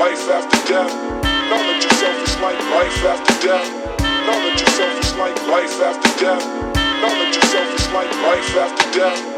life after death. Knowledge yourself is like life after death. Knowledge yourself is like life after death. Knowledge yourself is like life after death.